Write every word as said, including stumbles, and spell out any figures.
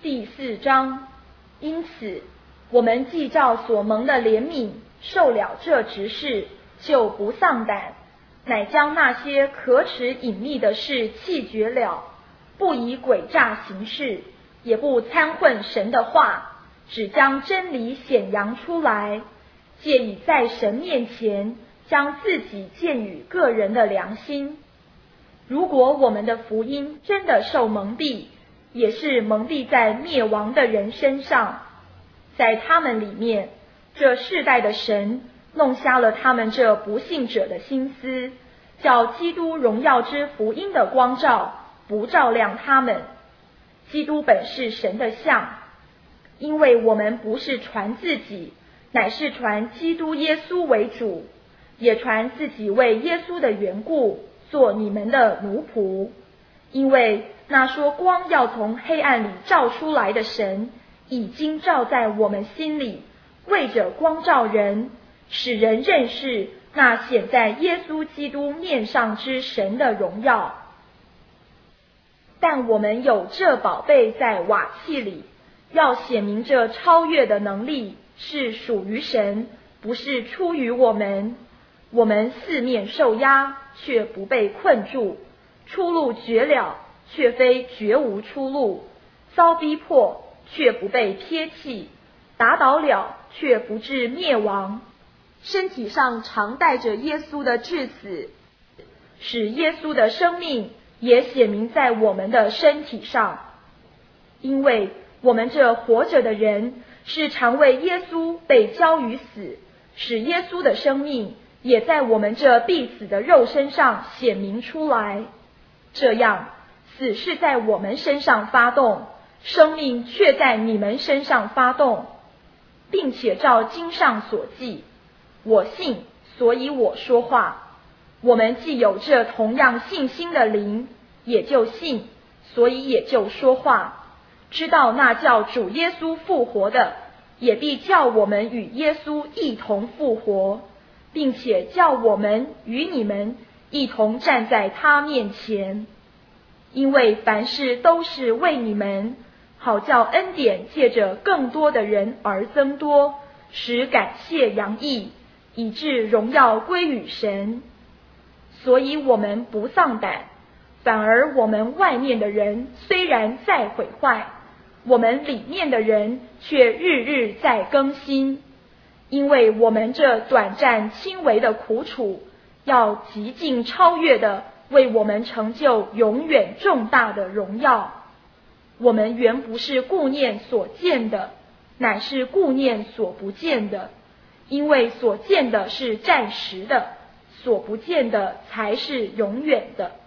第四章。因此，我们既照所蒙的怜悯受了这职事，就不丧胆，乃将那些可耻隐秘的事弃绝了，不以诡诈行事，也不参混神的话，只将真理显扬出来，借以在神面前将自己鉴与个人的良心。如果我们的福音真的受蒙蔽，也是蒙蔽在灭亡的人身上，在他们里面，这世代的神弄瞎了他们这不信者的心思，叫基督荣耀之福音的光照不照亮他们。基督本是神的像，因为我们不是传自己，乃是传基督耶稣为主，也传自己为耶稣的缘故做你们的奴仆。因为那说光要从黑暗里照出来的神，已经照在我们心里，为着光照人，使人认识那显在耶稣基督面上之神的荣耀。但我们有这宝贝在瓦器里，要显明这超越的能力是属于神，不是出于我们。我们四面受压，却不被困住；出路绝了，却非绝无出路；遭逼迫，却不被撇弃；打倒了，却不致灭亡。身体上常带着耶稣的致死，使耶稣的生命也显明在我们的身体上。因为我们这活着的人，是常为耶稣被交于死，使耶稣的生命也在我们这必死的肉身上显明出来。这样，死是在我们身上发动，生命却在你们身上发动，并且照经上所记，我信，所以我说话。我们既有这同样信心的灵，也就信，所以也就说话。知道那叫主耶稣复活的，也必叫我们与耶稣一同复活，并且叫我们与你们一同站在他面前。因为凡事都是为你们，好叫恩典借着更多的人而增多，使感谢洋溢，以致荣耀归于神。所以我们不丧胆，反而我们外面的人虽然在毁坏，我们里面的人却日日在更新。因为我们这短暂轻微的苦楚，要极尽超越的为我们成就永远重大的荣耀。我们原不是顾念所见的，乃是顾念所不见的，因为所见的是暂时的，所不见的才是永远的。